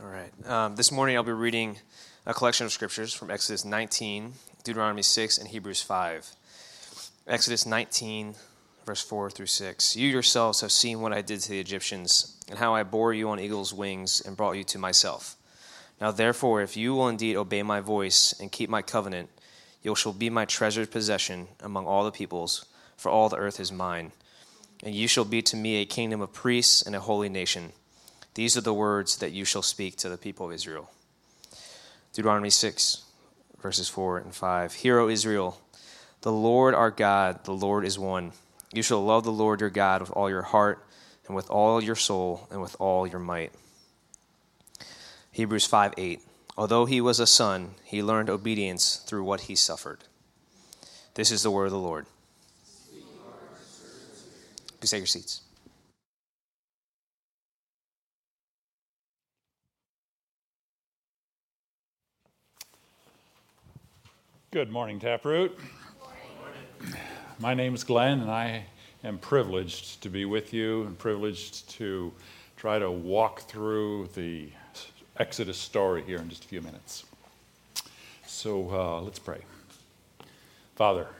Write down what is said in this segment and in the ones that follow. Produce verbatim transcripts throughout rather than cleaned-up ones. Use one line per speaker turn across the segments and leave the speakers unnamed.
All right. Um, this morning I'll be reading a collection of scriptures from Exodus nineteen, Deuteronomy six, and Hebrews five. Exodus nineteen, verse four through six. You yourselves have seen what I did to the Egyptians, and how I bore you on eagle's wings and brought you to myself. Now therefore, if you will indeed obey my voice and keep my covenant, you shall be my treasured possession among all the peoples, for all the earth is mine. And you shall be to me a kingdom of priests and a holy nation. These are the words that you shall speak to the people of Israel. Deuteronomy six, verses four and five. Hear, O Israel, the Lord our God, the Lord is one. You shall love the Lord your God with all your heart and with all your soul and with all your might. Hebrews five eight. Although he was a son, he learned obedience through what he suffered. This is the word of the Lord. Please take your seats.
Good morning, Taproot. Good morning. My name is Glenn, and I am privileged to be with you and privileged to try to walk through the Exodus story here in just a few minutes. So uh, let's pray. Father,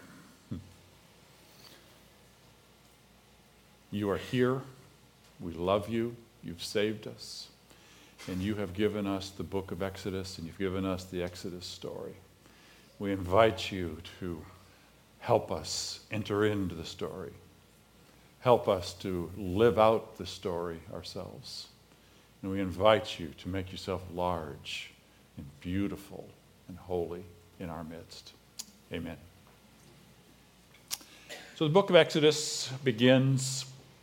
you are here. We love you. You've saved us. And you have given us the book of Exodus, and you've given us the Exodus story. We invite you to help us enter into the story. Help us to live out the story ourselves. And we invite you to make yourself large and beautiful and holy in our midst. Amen. So the book of Exodus begins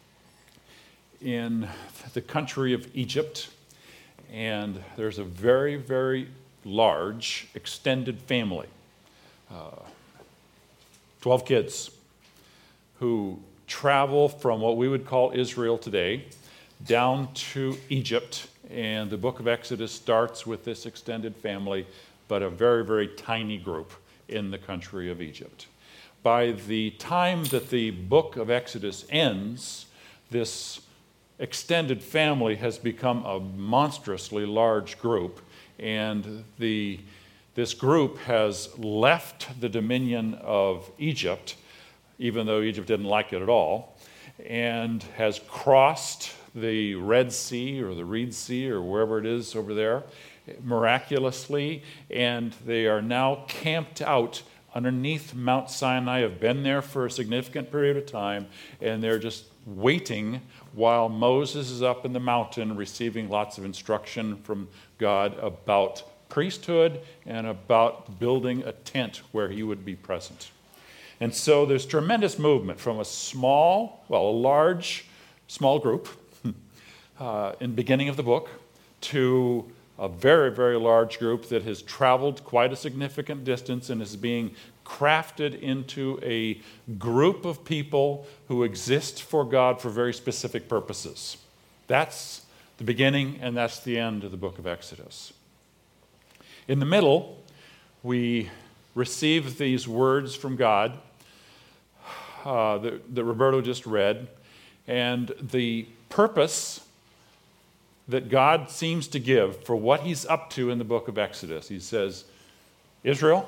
in the country of Egypt, and there's a very, very large extended family. Uh, twelve kids who travel from what we would call Israel today down to Egypt, and the book of Exodus starts with this extended family, but a very, very tiny group in the country of Egypt. By the time that the book of Exodus ends, this extended family has become a monstrously large group, and the This group has left the dominion of Egypt, even though Egypt didn't like it at all, and has crossed the Red Sea or the Reed Sea or wherever it is over there miraculously, and they are now camped out underneath Mount Sinai, have been there for a significant period of time, and they're just waiting while Moses is up in the mountain receiving lots of instruction from God about priesthood and about building a tent where he would be present. And so there's tremendous movement from a small, well, a large, small group uh, in the beginning of the book to a very, very large group that has traveled quite a significant distance and is being crafted into a group of people who exist for God for very specific purposes. That's the beginning and that's the end of the book of Exodus. In the middle, we receive these words from God uh, that, that Roberto just read, and the purpose that God seems to give for what he's up to in the book of Exodus. He says, Israel,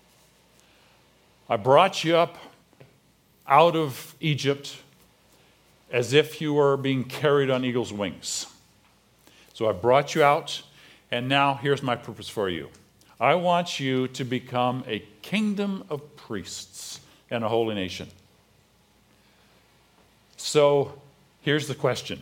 I brought you up out of Egypt as if you were being carried on eagle's wings. So I brought you out, and now here's my purpose for you. I want you to become a kingdom of priests and a holy nation. So here's the question.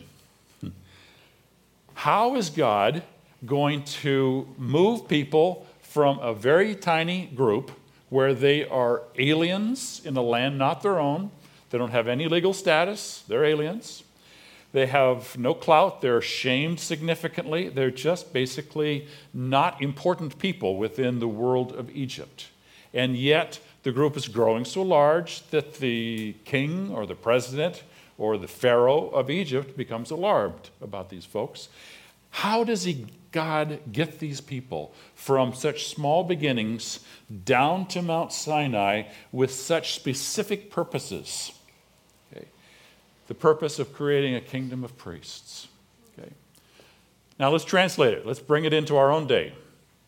How is God going to move people from a very tiny group where they are aliens in a land not their own? They don't have any legal status. They're aliens. They have no clout. They're shamed significantly. They're just basically not important people within the world of Egypt. And yet the group is growing so large that the king or the president or the pharaoh of Egypt becomes alarmed about these folks. How does he, God, get these people from such small beginnings down to Mount Sinai with such specific purposes? Okay. The purpose of creating a kingdom of priests. Okay. Now let's translate it. Let's bring it into our own day.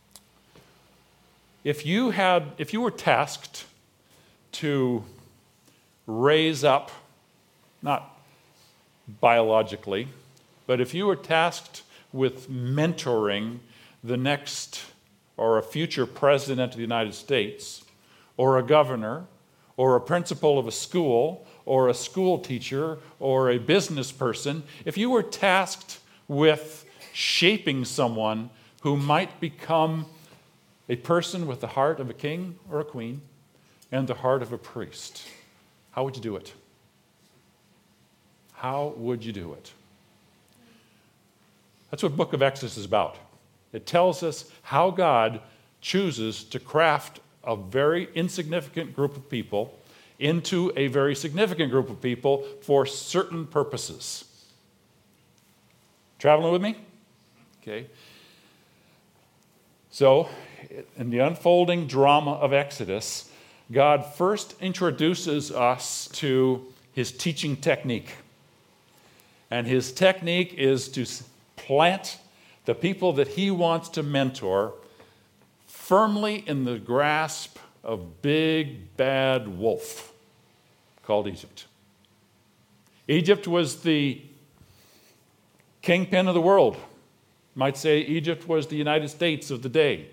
If you had, if you were tasked to raise up, not biologically, but if you were tasked with mentoring the next or a future president of the United States, or a governor, or a principal of a school, or a school teacher, or a business person, if you were tasked with shaping someone who might become a person with the heart of a king or a queen and the heart of a priest, how would you do it? How would you do it? That's what the book of Exodus is about. It tells us how God chooses to craft a very insignificant group of people into a very significant group of people for certain purposes. Traveling with me? Okay. So, in the unfolding drama of Exodus, God first introduces us to his teaching technique. And his technique is to plant the people that he wants to mentor firmly in the grasp of big bad wolf called Egypt. Egypt was the kingpin of the world. You might say Egypt was the United States of the day.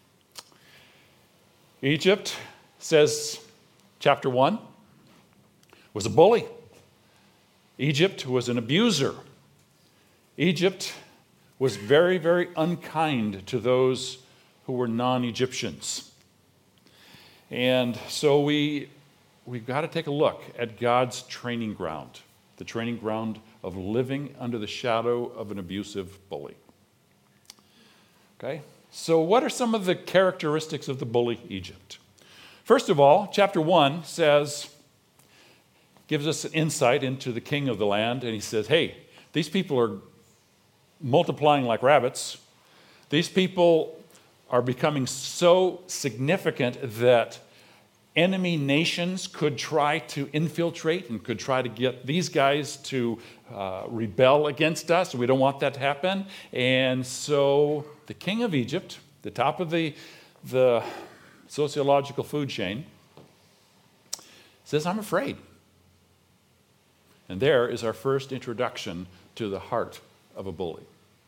Egypt, says chapter one, was a bully. Egypt was an abuser. Egypt was very, very unkind to those who were non-Egyptians. And so we, we've got to take a look at God's training ground, the training ground of living under the shadow of an abusive bully. Okay? So what are some of the characteristics of the bully Egypt? First of all, chapter one says, gives us an insight into the king of the land, and he says, hey, these people are multiplying like rabbits. These people are becoming so significant that enemy nations could try to infiltrate and could try to get these guys to uh, rebel against us. We don't want that to happen. And so the king of Egypt, the top of the, the sociological food chain, says, I'm afraid. And there is our first introduction to the heart of a bully.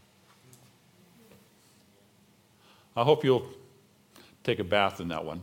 I hope you'll take a bath in that one.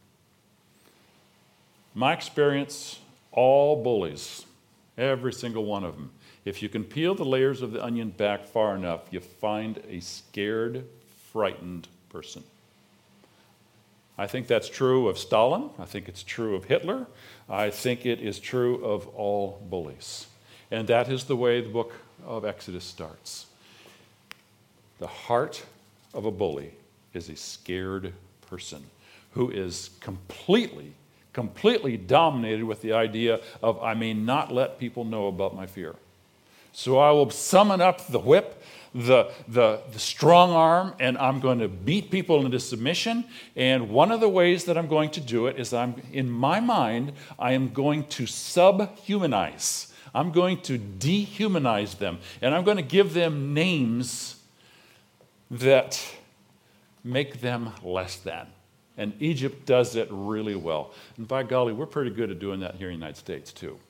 My experience, all bullies, every single one of them, if you can peel the layers of the onion back far enough, you find a scared, frightened person. I think that's true of Stalin. I think it's true of Hitler. I think it is true of all bullies. And that is the way the book of Exodus starts. The heart of a bully is a scared person who is completely, completely dominated with the idea of, I may not let people know about my fear. So I will summon up the whip, the, the, the strong arm, and I'm going to beat people into submission. And one of the ways that I'm going to do it is I'm, in my mind, I am going to subhumanize. I'm going to dehumanize them. And I'm going to give them names that make them less than. And Egypt does it really well. And by golly, we're pretty good at doing that here in the United States, too.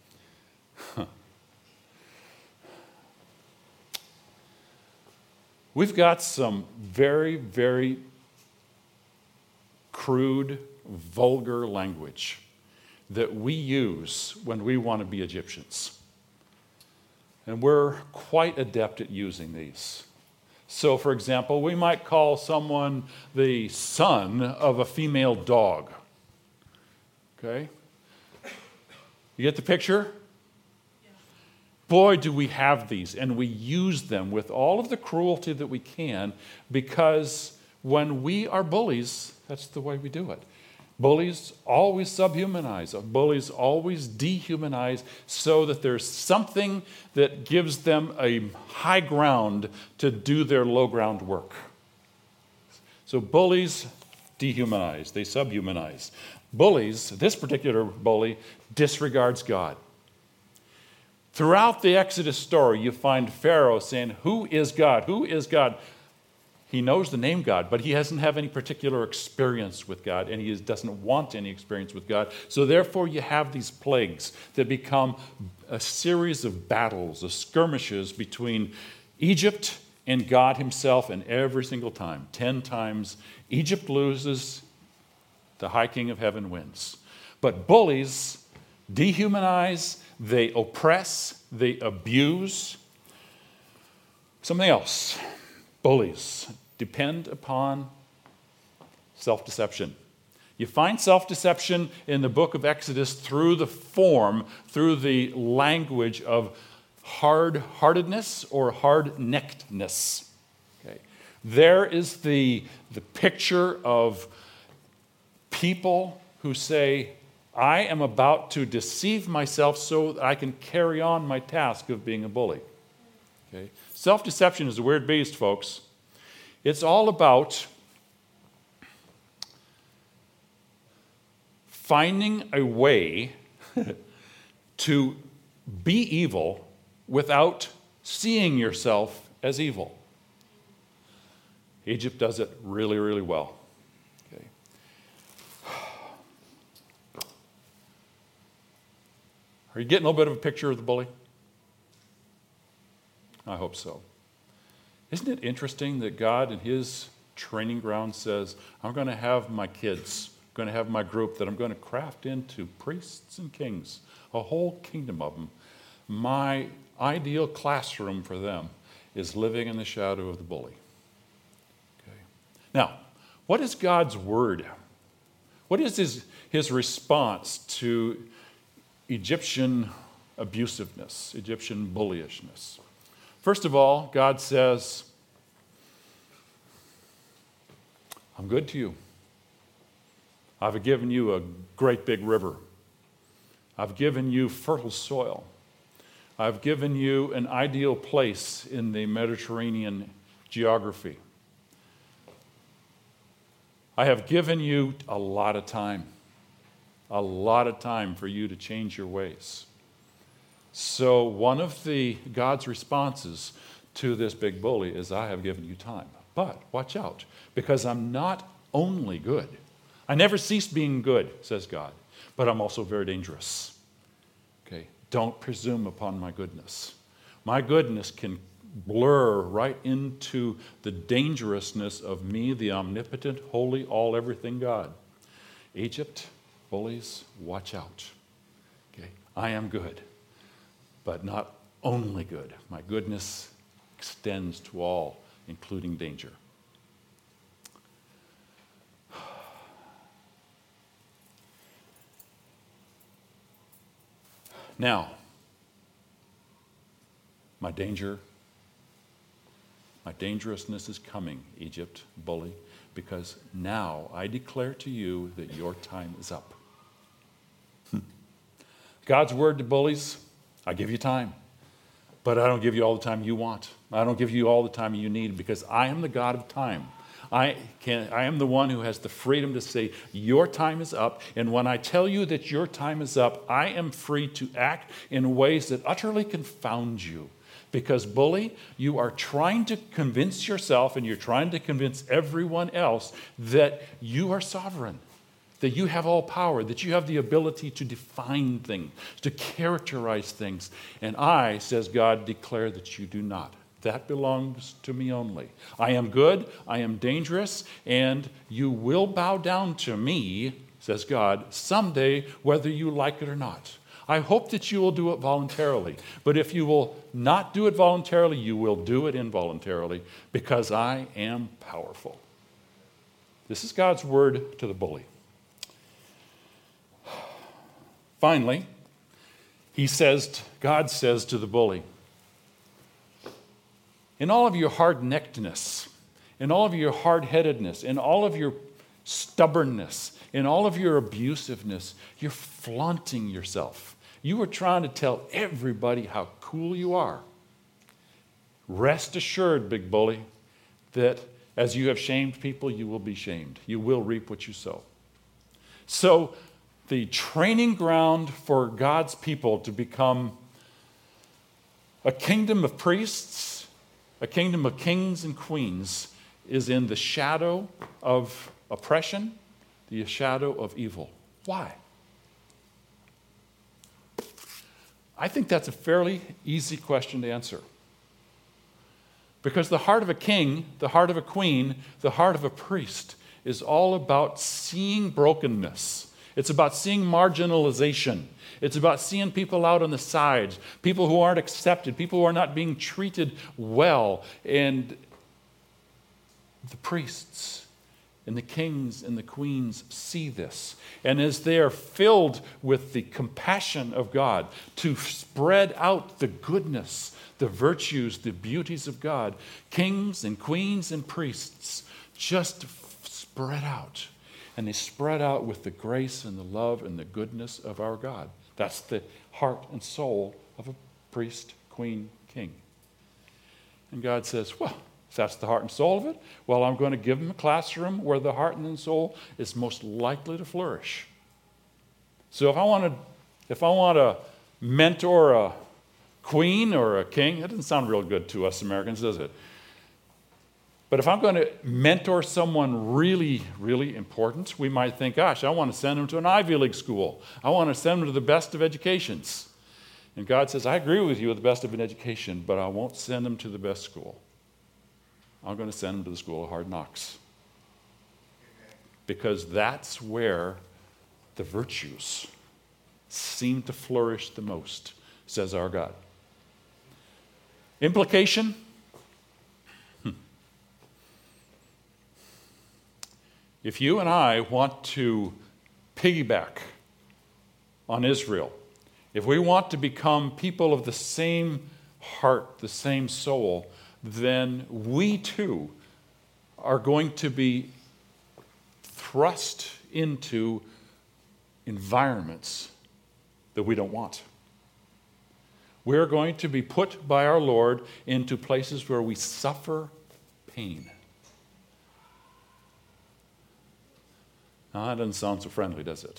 We've got some very, very crude, vulgar language that we use when we want to be Egyptians. And we're quite adept at using these. So, for example, we might call someone the son of a female dog. Okay? You get the picture? Yeah. Boy, do we have these, and we use them with all of the cruelty that we can, because when we are bullies, that's the way we do it. Bullies always subhumanize. Bullies always dehumanize so that there's something that gives them a high ground to do their low ground work. So bullies dehumanize. They subhumanize. Bullies, this particular bully, disregards God. Throughout the Exodus story, you find Pharaoh saying, "Who is God? Who is God?" He knows the name God, but he doesn't have any particular experience with God, and he doesn't want any experience with God. So therefore, you have these plagues that become a series of battles, of skirmishes between Egypt and God himself, and every single time, ten times, Egypt loses, the high king of heaven wins. But bullies dehumanize, they oppress, they abuse. Something else. Bullies depend upon self-deception. You find self-deception in the book of Exodus through the form, through the language of hard-heartedness or hard-neckedness. Okay. There is the, the picture of people who say, "I am about to deceive myself so that I can carry on my task of being a bully." Okay. Self-deception is a weird beast, folks. It's all about finding a way to be evil without seeing yourself as evil. Egypt does it really, really well. Okay. Are you getting a little bit of a picture of the bully? I hope so. Isn't it interesting that God in his training ground says, "I'm going to have my kids, I'm going to have my group that I'm going to craft into priests and kings, a whole kingdom of them. My ideal classroom for them is living in the shadow of the bully." Okay. Now, what is God's word? What is his, his response to Egyptian abusiveness, Egyptian bullyishness? First of all, God says, "I'm good to you. I've given you a great big river. I've given you fertile soil. I've given you an ideal place in the Mediterranean geography. I have given you a lot of time, a lot of time for you to change your ways." So one of the God's responses to this big bully is, "I have given you time. But watch out, because I'm not only good. I never cease being good," says God, "but I'm also very dangerous." Okay, don't presume upon my goodness. My goodness can blur right into the dangerousness of me, the omnipotent, holy, all, everything God. Egypt, bullies, watch out. Okay, I am good, but not only good. My goodness extends to all, including danger. Now, my danger, my dangerousness is coming, Egypt, bully, because now I declare to you that your time is up. God's word to bullies, "I give you time, but I don't give you all the time you want. I don't give you all the time you need, because I am the God of time. I can, I am the one who has the freedom to say, your time is up, and when I tell you that your time is up, I am free to act in ways that utterly confound you. Because, bully, you are trying to convince yourself and you're trying to convince everyone else that you are sovereign, that you have all power, that you have the ability to define things, to characterize things. And I, says God, declare that you do not. That belongs to me only. I am good, I am dangerous, and you will bow down to me, says God, someday, whether you like it or not. I hope that you will do it voluntarily. But if you will not do it voluntarily, you will do it involuntarily, because I am powerful. This is God's word to the bully. Finally, he says, God says to the bully, in all of your hard-neckedness, in all of your hard-headedness, in all of your stubbornness, in all of your abusiveness, you're flaunting yourself. You are trying to tell everybody how cool you are. Rest assured, big bully, that as you have shamed people, you will be shamed. You will reap what you sow. So the training ground for God's people to become A kingdom of priests, a kingdom of kings and queens is in the shadow of oppression, the shadow of evil. Why? I think that's a fairly easy question to answer. Because the heart of a king, the heart of a queen, the heart of a priest is all about seeing brokenness. It's about seeing marginalization. It's about seeing people out on the sides, people who aren't accepted, people who are not being treated well. And the priests and the kings and the queens see this. And as they are filled with the compassion of God to spread out the goodness, the virtues, the beauties of God, kings and queens and priests just spread out. And they spread out with the grace and the love and the goodness of our God. That's the heart and soul of a priest, queen, king. And God says, well, if that's the heart and soul of it, well, I'm going to give them a classroom where the heart and the soul is most likely to flourish. So if I want to, if I want to mentor a queen or a king, that doesn't sound real good to us Americans, does it? But if I'm going to mentor someone really, really important, we might think, gosh, I want to send them to an Ivy League school. I want to send them to the best of educations. And God says, I agree with you with the best of an education, but I won't send them to the best school. I'm going to send them to the school of hard knocks. Because that's where the virtues seem to flourish the most, says our God. Implication? Hmm. If you and I want to piggyback on Israel, if we want to become people of the same heart, the same soul, then we too are going to be thrust into environments that we don't want. We're going to be put by our Lord into places where we suffer pain. Now, that doesn't sound so friendly, does it?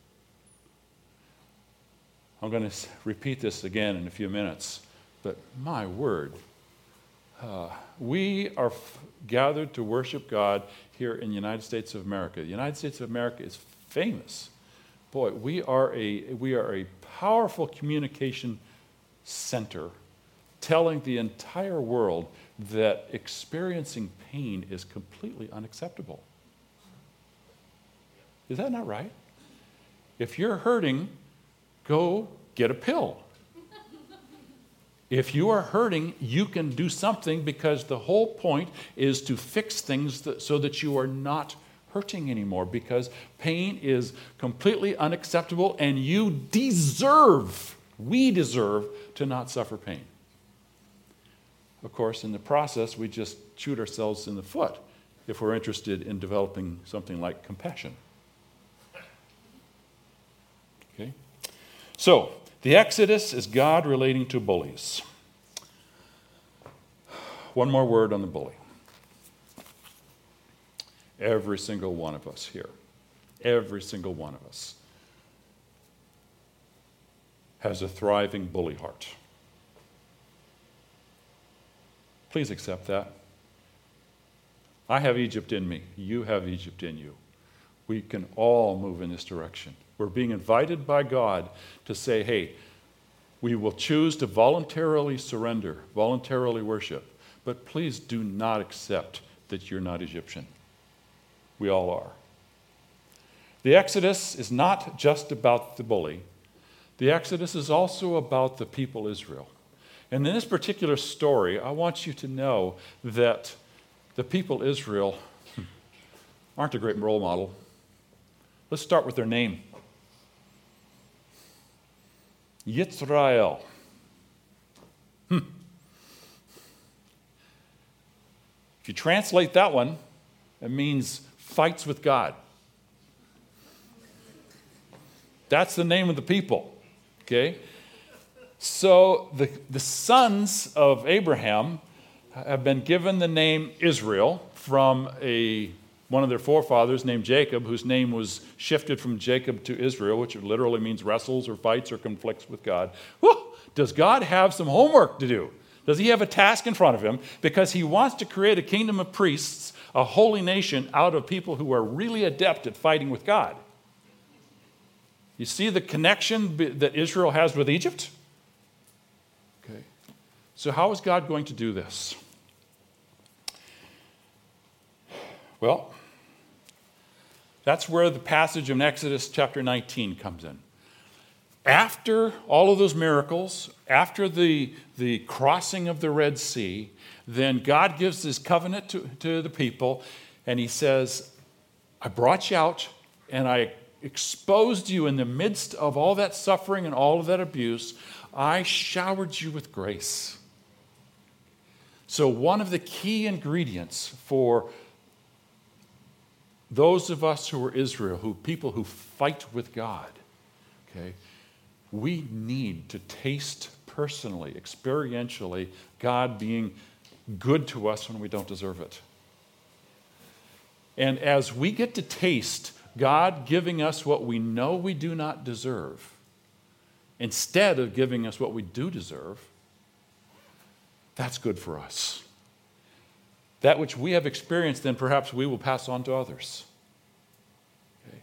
I'm going to repeat this again in a few minutes, but my word, uh, we are f- gathered to worship God here in the United States of America. The United States of America is famous. Boy, we are a we are a powerful communication center telling the entire world that experiencing pain is completely unacceptable. Is that not right? If you're hurting, go get a pill. If you are hurting, you can do something, because the whole point is to fix things that, so that you are not hurting anymore, because pain is completely unacceptable and you deserve, we deserve to not suffer pain. Of course, in the process, we just shoot ourselves in the foot if we're interested in developing something like compassion. Okay? So, the Exodus is God relating to bullies. One more word on the bully. Every single one of us here, every single one of us has a thriving bully heart. Please accept that. I have Egypt in me. You have Egypt in you. We can all move in this direction. We're being invited by God to say, hey, we will choose to voluntarily surrender, voluntarily worship, but please do not accept that you're not Egyptian. We all are. The Exodus is not just about the bully. The Exodus is also about the people Israel. And in this particular story, I want you to know that the people Israel aren't a great role model. Let's start with their name. Yisrael. Hmm. If you translate that one, it means fights with God. That's the name of the people. Okay? So the, the sons of Abraham have been given the name Israel from a one of their forefathers named Jacob, whose name was shifted from Jacob to Israel, which literally means wrestles or fights or conflicts with God. Whew! Does God have some homework to do? Does he have a task in front of him? Because he wants to create a kingdom of priests, a holy nation out of people who are really adept at fighting with God. You see the connection that Israel has with Egypt? Okay. So how is God going to do this? Well, that's where the passage in Exodus chapter nineteen comes in. After all of those miracles, after the, the crossing of the Red Sea, then God gives his covenant to, to the people, and he says, I brought you out, and I exposed you in the midst of all that suffering and all of that abuse. I showered you with grace. So one of the key ingredients for those of us who are Israel, who people who fight with God, okay, we need to taste personally, experientially, God being good to us when we don't deserve it. And as we get to taste God giving us what we know we do not deserve, instead of giving us what we do deserve, that's good for us. That which we have experienced, then perhaps we will pass on to others. Okay.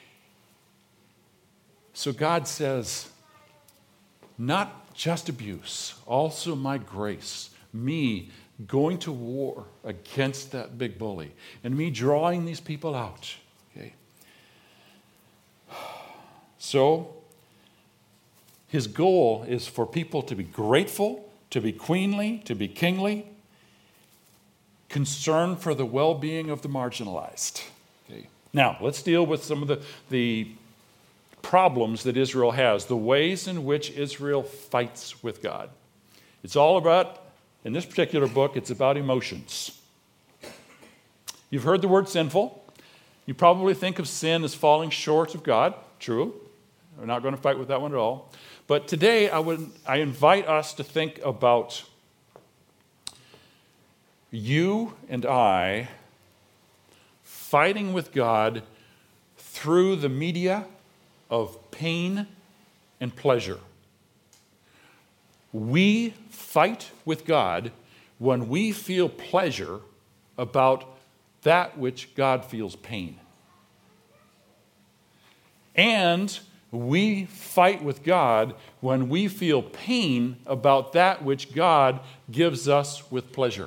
So God says, not just abuse, also my grace, me going to war against that big bully, and me drawing these people out. Okay. So, his goal is for people to be grateful, to be queenly, to be kingly, concerned for the well-being of the marginalized. Okay. Now, let's deal with some of the, the problems that Israel has, the ways in which Israel fights with God. It's all about, in this particular book, it's about emotions. You've heard the word sinful. You probably think of sin as falling short of God. True. We're not going to fight with that one at all. But today, I would I invite us to think about you and I fighting with God through the media of pain and pleasure. We fight with God when we feel pleasure about that which God feels pain. And we fight with God when we feel pain about that which God gives us with pleasure.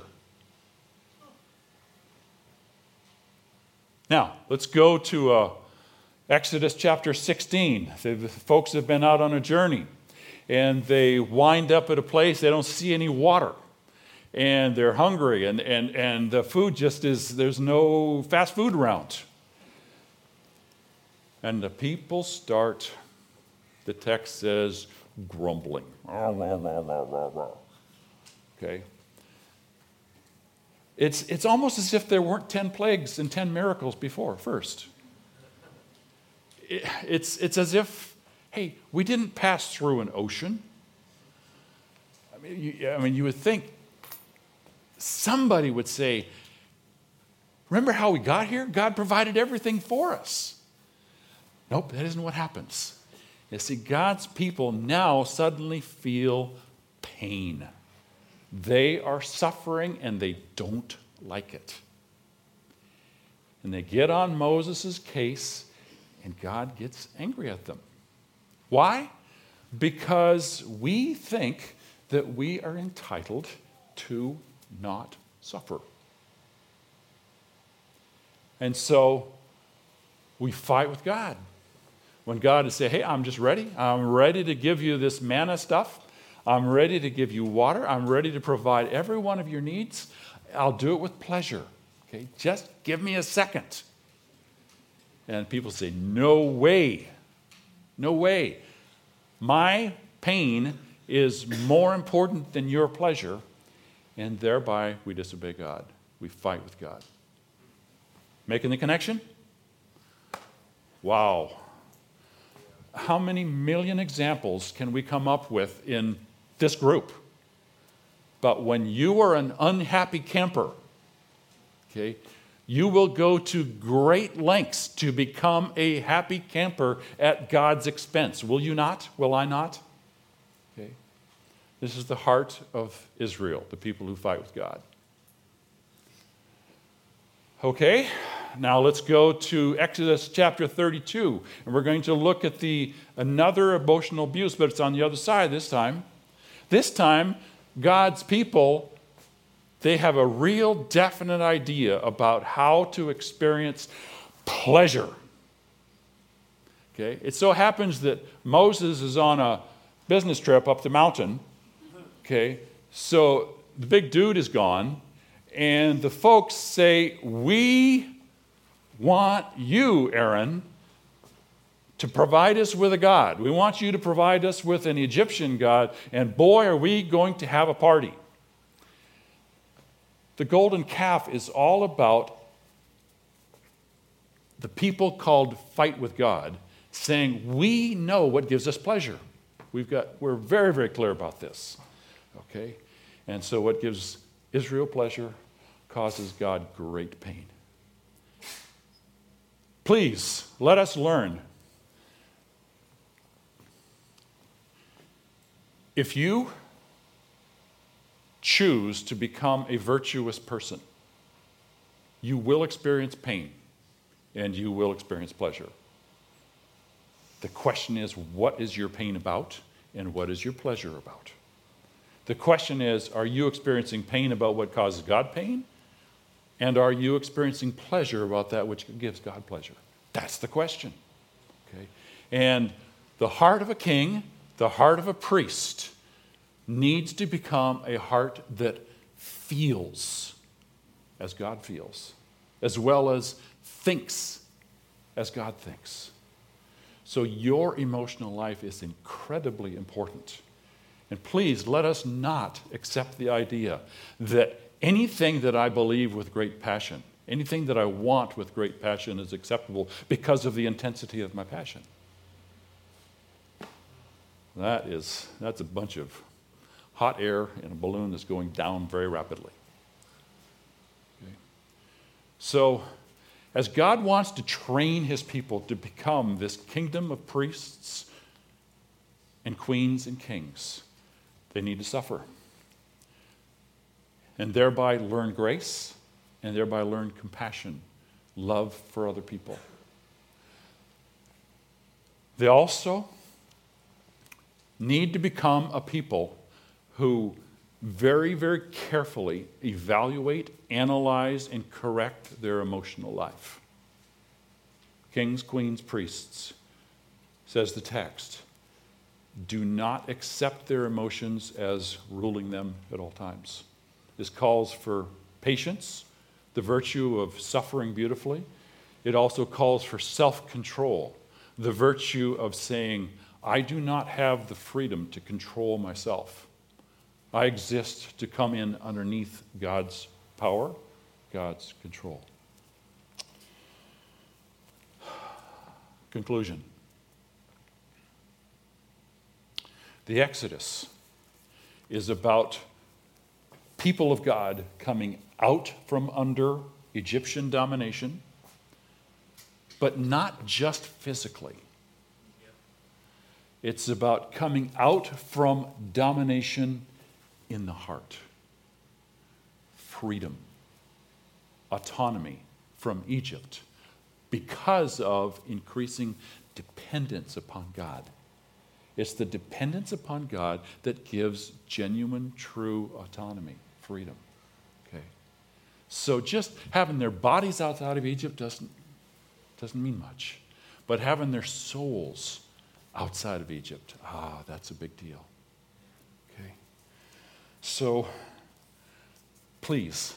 Now, let's go to uh, Exodus chapter sixteen. The folks have been out on a journey, and they wind up at a place they don't see any water, and they're hungry, and, and, and the food just is, there's no fast food around. And the people start, the text says, grumbling. Okay. It's, it's almost as if there weren't ten plagues and ten miracles before first. It, it's, it's as if, hey, we didn't pass through an ocean. I mean, you, I mean, you would think somebody would say, remember how we got here? God provided everything for us. Nope, that isn't what happens. You see, God's people now suddenly feel pain. They are suffering and they don't like it. And they get on Moses' case, and God gets angry at them. Why? Because we think that we are entitled to not suffer. And so we fight with God. When God is saying, hey, I'm just ready. I'm ready to give you this manna stuff. I'm ready to give you water. I'm ready to provide every one of your needs. I'll do it with pleasure. Okay, just give me a second. And people say, no way. No way. My pain is more important than your pleasure. And thereby we disobey God. We fight with God. Making the connection? Wow. How many million examples can we come up with in this group? But when you are an unhappy camper, okay, you will go to great lengths to become a happy camper at God's expense. Will you not? Will I not? Okay. This is the heart of Israel, the people who fight with God. Okay, now let's go to Exodus chapter thirty-two, and we're going to look at the another emotional abuse, but it's on the other side this time. This time, God's people, they have a real definite idea about how to experience pleasure. Okay, it so happens that Moses is on a business trip up the mountain. Okay, so the big dude is gone, and the folks say, "We want you, Aaron, to provide us with a god. We want you to provide us with an Egyptian god, and boy, are we going to have a party." The golden calf is all about the people called Fight with God saying, we know what gives us pleasure. We've got, we're very, very clear about this. Okay? And so what gives Israel pleasure causes God great pain. Please, let us learn. If you choose to become a virtuous person, you will experience pain and you will experience pleasure. The question is, what is your pain about and what is your pleasure about? The question is, are you experiencing pain about what causes God pain? And are you experiencing pleasure about that which gives God pleasure? That's the question. Okay? And the heart of a king, the heart of a priest, needs to become a heart that feels as God feels, as well as thinks as God thinks. So your emotional life is incredibly important. And please let us not accept the idea that anything that I believe with great passion, anything that I want with great passion is acceptable because of the intensity of my passion. That is, that's a bunch of hot air in a balloon that's going down very rapidly. Okay. So, as God wants to train his people to become this kingdom of priests and queens and kings, they need to suffer. And thereby learn grace, and thereby learn compassion, love for other people. They also need to become a people who very, very carefully evaluate, analyze, and correct their emotional life. Kings, queens, priests, says the text, do not accept their emotions as ruling them at all times. This calls for patience, the virtue of suffering beautifully. It also calls for self-control, the virtue of saying, I do not have the freedom to control myself. I exist to come in underneath God's power, God's control. Conclusion. The Exodus is about people of God coming out from under Egyptian domination, but not just physically. It's about coming out from domination in the heart. Freedom, autonomy from Egypt because of increasing dependence upon God. It's the dependence upon God that gives genuine, true autonomy, freedom. Okay. So just having their bodies outside of Egypt doesn't, doesn't mean much. But having their souls outside of Egypt, ah, that's a big deal. Okay. So, please,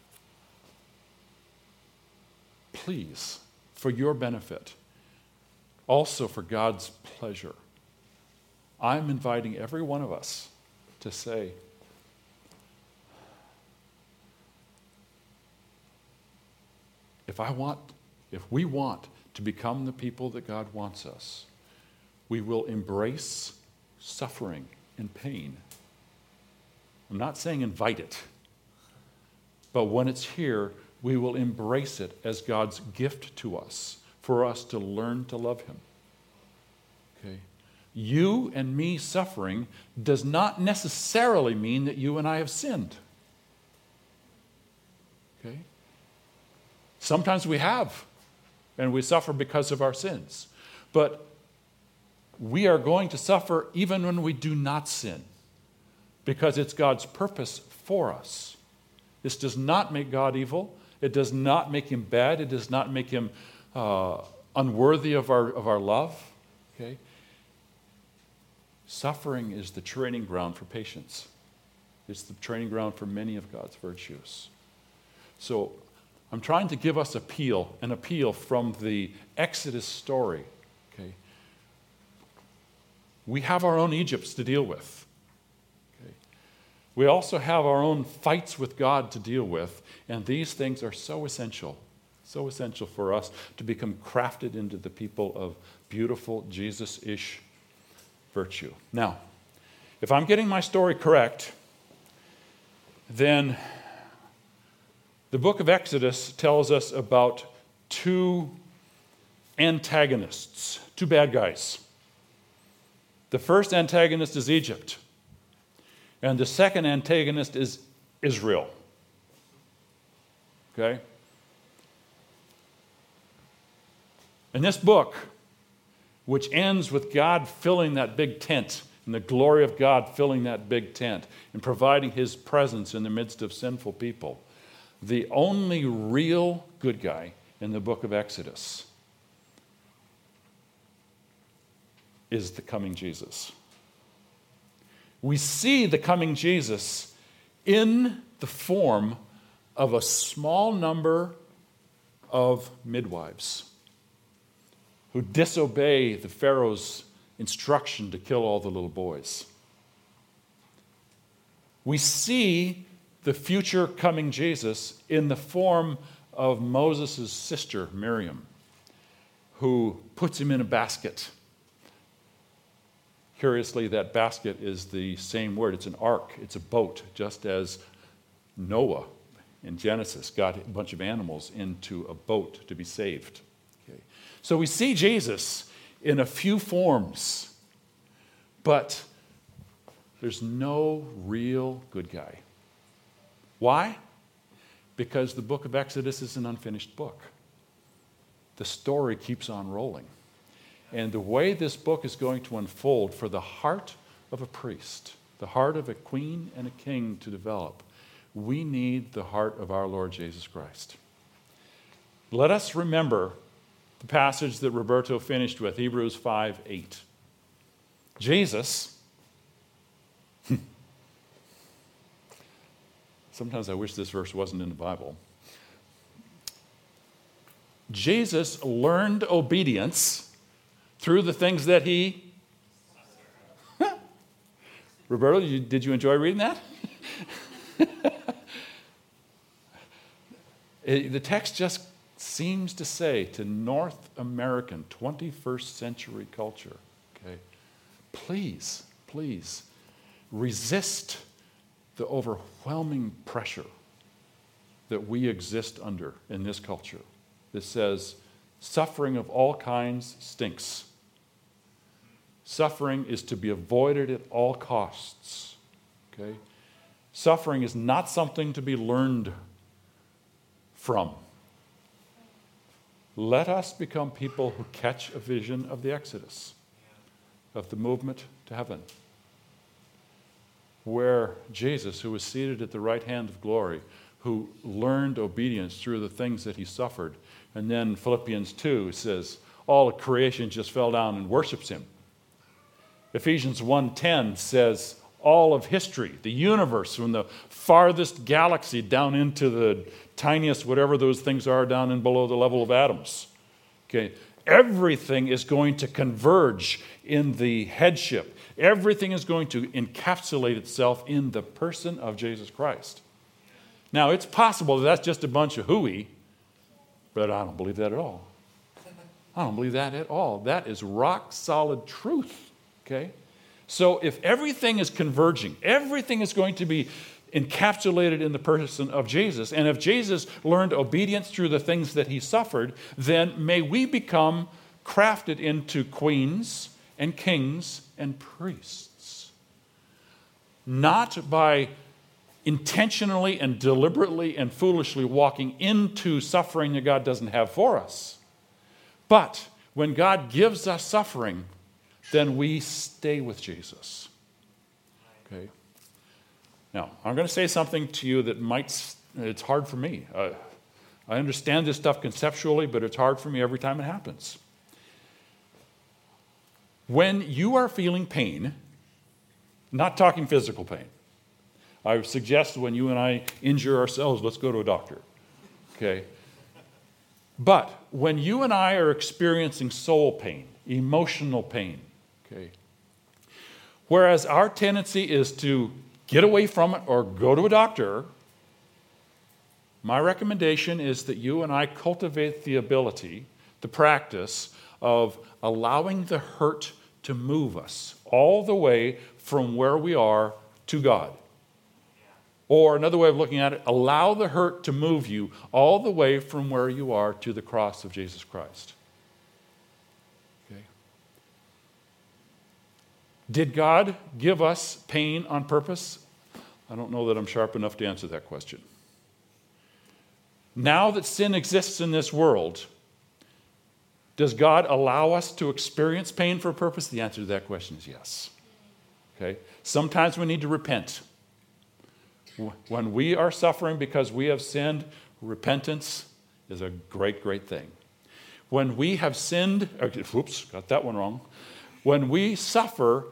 please, for your benefit, also for God's pleasure, I'm inviting every one of us to say, if I want, if we want to become the people that God wants us, we will embrace suffering and pain. I'm not saying invite it, but when it's here, we will embrace it as God's gift to us, for us to learn to love him. Okay? You and me suffering does not necessarily mean that you and I have sinned. Okay? Sometimes we have, and we suffer because of our sins. But we are going to suffer even when we do not sin, because it's God's purpose for us. This does not make God evil. It does not make him bad. It does not make him uh, unworthy of our, of our love. Okay? Suffering is the training ground for patience. It's the training ground for many of God's virtues. So I'm trying to give us appeal, an appeal from the Exodus story. Okay? We have our own Egypts to deal with. Okay? We also have our own fights with God to deal with, and these things are so essential, so essential for us to become crafted into the people of beautiful Jesus-ish virtue. Now, if I'm getting my story correct, then the book of Exodus tells us about two antagonists, two bad guys. The first antagonist is Egypt, and the second antagonist is Israel. Okay? In this book, which ends with God filling that big tent, and the glory of God filling that big tent, and providing his presence in the midst of sinful people, the only real good guy in the book of Exodus is the coming Jesus. We see the coming Jesus in the form of a small number of midwives who disobey the Pharaoh's instruction to kill all the little boys. We see the future coming Jesus in the form of Moses' sister, Miriam, who puts him in a basket. Curiously, that basket is the same word. It's an ark. It's a boat, just as Noah in Genesis got a bunch of animals into a boat to be saved. Okay. So we see Jesus in a few forms, but there's no real good guy. Why? Because the book of Exodus is an unfinished book. The story keeps on rolling. And the way this book is going to unfold for the heart of a priest, the heart of a queen and a king to develop, we need the heart of our Lord Jesus Christ. Let us remember the passage that Roberto finished with, Hebrews five eight. Jesus, sometimes I wish this verse wasn't in the Bible. Jesus learned obedience through the things that he... Roberto, did you, did you enjoy reading that? It, the text just seems to say to North American twenty-first century culture, okay, please, please resist the overwhelming pressure that we exist under in this culture that says suffering of all kinds stinks. Suffering is to be avoided at all costs. Okay? Suffering is not something to be learned from. Let us become people who catch a vision of the Exodus, of the movement to heaven, where Jesus, who was seated at the right hand of glory, who learned obedience through the things that he suffered, and then Philippians two says, all of creation just fell down and worships him. Ephesians one ten says, all of history, the universe, from the farthest galaxy down into the tiniest, whatever those things are, down and below the level of atoms. Okay, everything is going to converge in the headship. Everything is going to encapsulate itself in the person of Jesus Christ. Now, it's possible that that's just a bunch of hooey, but I don't believe that at all. I don't believe that at all. That is rock solid truth. Okay? So if everything is converging, everything is going to be encapsulated in the person of Jesus, and if Jesus learned obedience through the things that he suffered, then may we become crafted into queens and kings and priests. Not by intentionally and deliberately and foolishly walking into suffering that God doesn't have for us. But when God gives us suffering, then we stay with Jesus. Okay. Now, I'm going to say something to you that might, it's hard for me. Uh, I understand this stuff conceptually, but it's hard for me every time it happens. When you are feeling pain, not talking physical pain, I would suggest when you and I injure ourselves, let's go to a doctor. Okay? But when you and I are experiencing soul pain, emotional pain, okay, whereas our tendency is to get away from it or go to a doctor, my recommendation is that you and I cultivate the ability, the practice of allowing the hurt to move us all the way from where we are to God. Or another way of looking at it, allow the hurt to move you all the way from where you are to the cross of Jesus Christ. Okay. Did God give us pain on purpose? I don't know that I'm sharp enough to answer that question. Now that sin exists in this world, does God allow us to experience pain for a purpose? The answer to that question is yes. Okay. Sometimes we need to repent. When we are suffering because we have sinned, repentance is a great, great thing. When we have sinned, oops, got that one wrong. When we suffer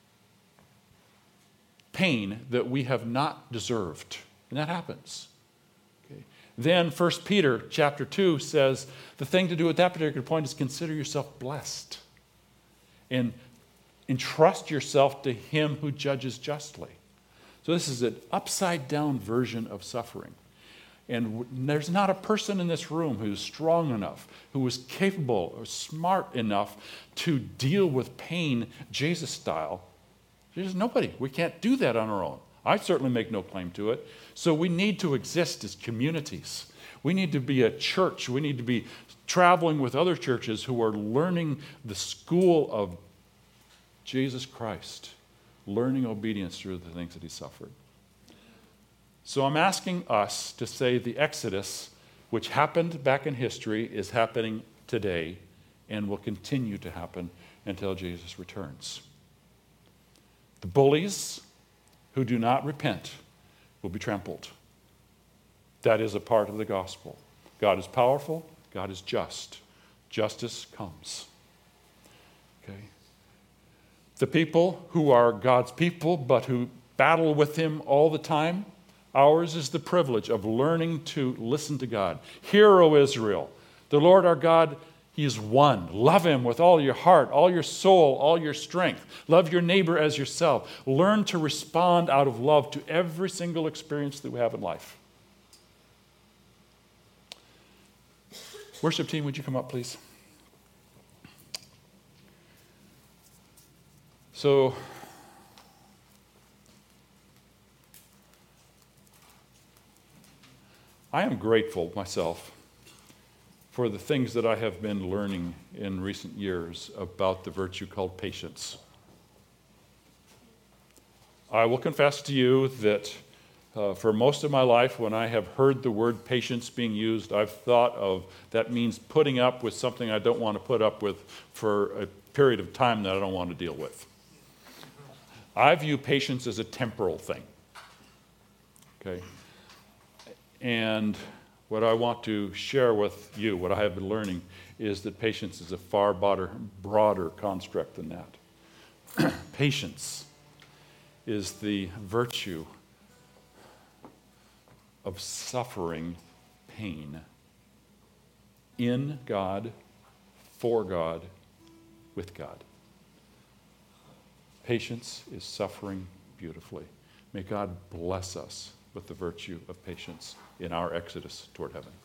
pain that we have not deserved, and that happens. Okay. Then First Peter chapter two says, the thing to do at that particular point is consider yourself blessed and entrust yourself to him who judges justly. So this is an upside-down version of suffering. And there's not a person in this room who's strong enough, who is capable or smart enough to deal with pain Jesus style. There's nobody. We can't do that on our own. I certainly make no claim to it. So we need to exist as communities. We need to be a church. We need to be traveling with other churches who are learning the school of Jesus Christ, learning obedience through the things that he suffered. So I'm asking us to say the Exodus, which happened back in history, is happening today and will continue to happen until Jesus returns. The bullies who do not repent will be trampled. That is a part of the gospel. God is powerful. God is just. Justice comes. Okay. The people who are God's people, but who battle with him all the time, ours is the privilege of learning to listen to God. Hear, O Israel, the Lord our God, he is one. Love him with all your heart, all your soul, all your strength. Love your neighbor as yourself. Learn to respond out of love to every single experience that we have in life. Worship team, would you come up, please? So, I am grateful myself for the things that I have been learning in recent years about the virtue called patience. I will confess to you that uh, for most of my life, when I have heard the word patience being used, I've thought of that means putting up with something I don't want to put up with for a period of time that I don't want to deal with. I view patience as a temporal thing. Okay? And what I want to share with you, what I have been learning, is that patience is a far broader, broader construct than that. Patience is the virtue of suffering pain in God, for God, with God. Patience is suffering beautifully. May God bless us with the virtue of patience in our exodus toward heaven.